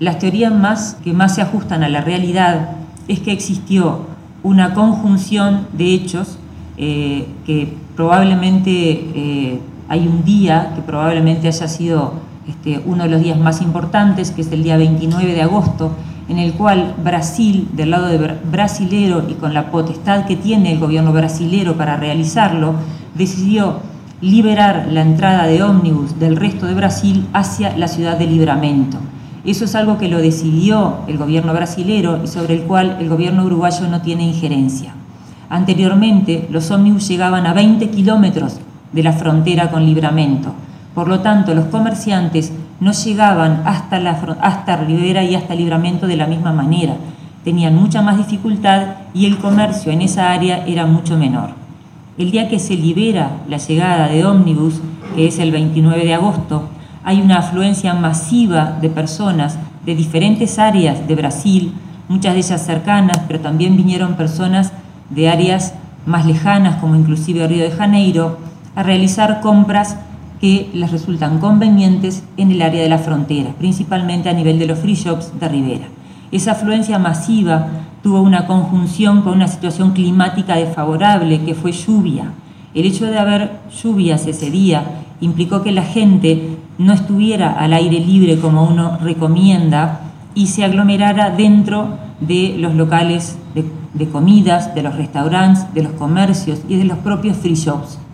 Las teorías que más se ajustan a la realidad es que existió una conjunción de hechos que probablemente hay un día que probablemente haya sido uno de los días más importantes, que es el día 29 de agosto, en el cual Brasil, del lado brasilero y con la potestad que tiene el gobierno brasilero para realizarlo, decidió liberar la entrada de ómnibus del resto de Brasil hacia la ciudad de Livramento. Eso es algo que lo decidió el gobierno brasilero y sobre el cual el gobierno uruguayo no tiene injerencia. Anteriormente, los ómnibus llegaban a 20 kilómetros de la frontera con Livramento. Por lo tanto, los comerciantes no llegaban hasta Rivera y hasta Livramento de la misma manera. Tenían mucha más dificultad y el comercio en esa área era mucho menor. El día que se libera la llegada de ómnibus, que es el 29 de agosto, hay una afluencia masiva de personas de diferentes áreas de Brasil, muchas de ellas cercanas, pero también vinieron personas de áreas más lejanas, como inclusive Río de Janeiro, a realizar compras que les resultan convenientes en el área de la frontera, principalmente a nivel de los free shops de Rivera. Esa afluencia masiva tuvo una conjunción con una situación climática desfavorable, que fue lluvia. El hecho de haber lluvias ese día implicó que la gente no estuviera al aire libre como uno recomienda y se aglomerara dentro de los locales de comidas, de los restaurantes, de los comercios y de los propios free shops.